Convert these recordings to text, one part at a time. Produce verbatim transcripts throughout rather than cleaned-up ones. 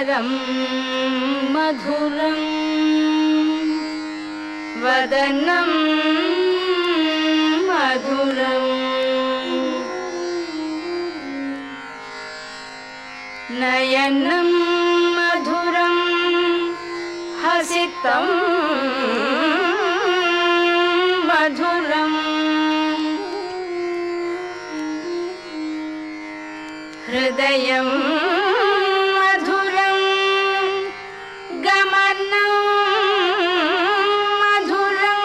अधरं मधुरं वदनं मधुरं नयनं मधुरं हसितं मधुरं हृदयं मधुरं गमनं मधुरं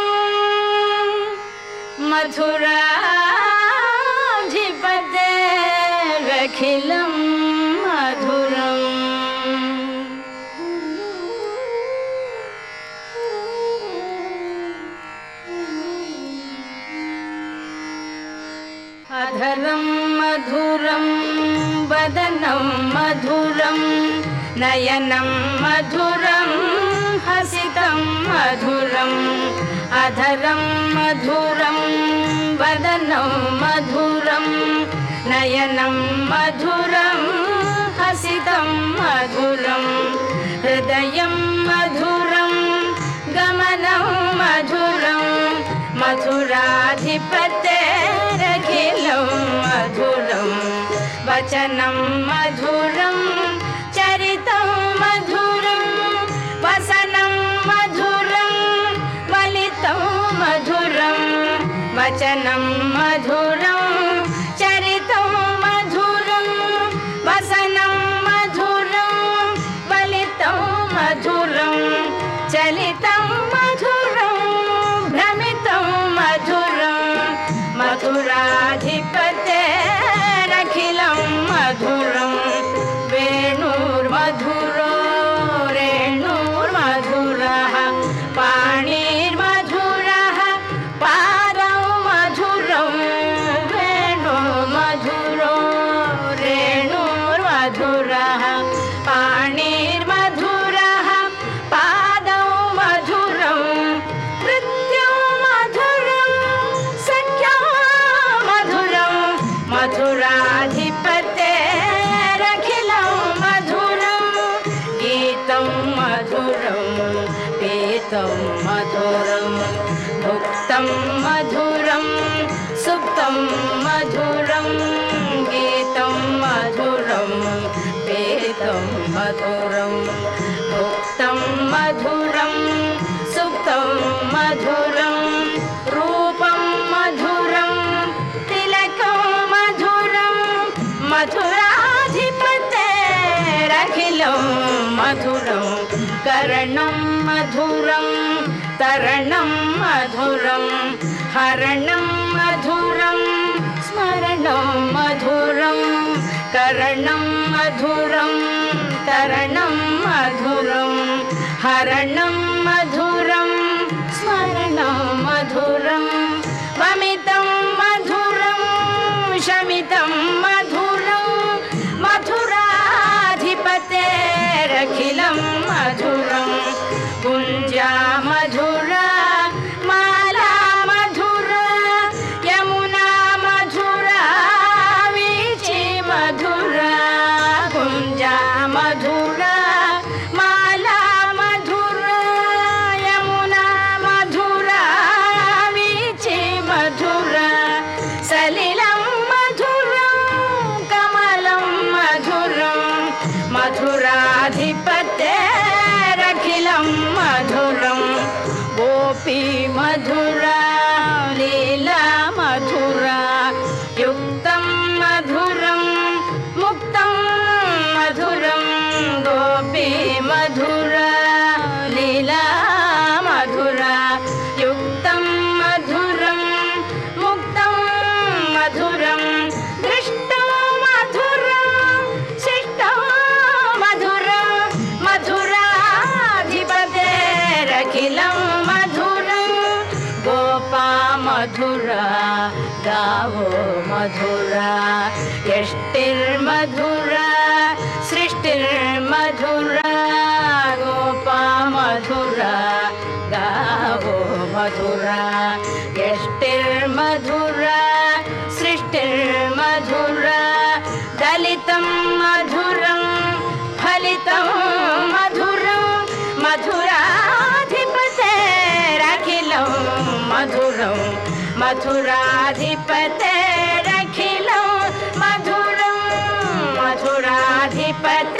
मथुराधिपतेरखिलं मधुरम् अधरं मधुरं वदनं मधुरं नयनं मधुरं हसितं मधुरम् अधरं मधुरं वदनं मधुरं नयनं मधुरं हसितं मधुरं हृदयं मधुरं गमनं मधुरं मथुराधिपतेरखिलं मधुरं वचनं मधुरं चरितं मधुरं वसनं मधुरं वलितं मधुरं वचनं मधुरं चरितं मधुरं वसनं मधुरं वलितं मधुरं चलितं मधुरं भ्रमितं मधुरं मथुराधिपतेरखिलं मधुरं वेणुर्मधुरो रेणुर्मधुरः पाणिर्मधुरः पादौ मधुरं वेणुर्मधुरो रेणुर्मधुरः पाणिर्मधुरः पादौ मधुरं नृत्यं मधुरं सख्यं मधुरं मथुराधिपतेरखिलं मधुरं गीतं मधुरं पीतं मधुरं भुक्तं मधुरं सुप्तं मधुरं गीतं मधुरं पीतं मधुरं भुक्तं मधुरं सुप्तं मधुरं रूपं मधुरं तिलकं मधुरं मथुराधिपतेरखिलं मधुरं कर्णं मधुरं तरणं मधुरं हरणं मधुरं स्मरणं मधुरं कर्णं मधुरं तरणं मधुरं हरणं मधुरं स्मरणं मधुरं वमितं मधुरं शमितं मधुरं मथुराधिपतेरखिलं मधुरं कुञ्जा मधुरा माला मधुरा यमुना मधुरा वीची मधुरा कुञ्जा मधुरा माला मधुरा यमुना मधुरा वीची मधुरा सलिलं मधुरं कमलं मधुरं मथुराधिपतेरखिलं मधुरं गोपी मधुरा लीला मधुरा युक्तं मधुरं मुक्तं मधुरं गोपी मधुरा लीला मधुरा युक्तं मधुरं मुक्तं मधुरं दृष्टं मधुरं शिष्टं मधुरं मथुराधिपतेरखिलं मधुरं गोपा मधुरा गावो मधुरा यष्टिर्मधुरा सृष्टिर्मधुरा गोपा मधुरा गावो मधुरा यष्टिर्मधुरा सृष्टिर्मधुरा दलितं मधुरं फलितं मधुरं मथुराधिपतेरखिलं मधुरं मथुराधिपते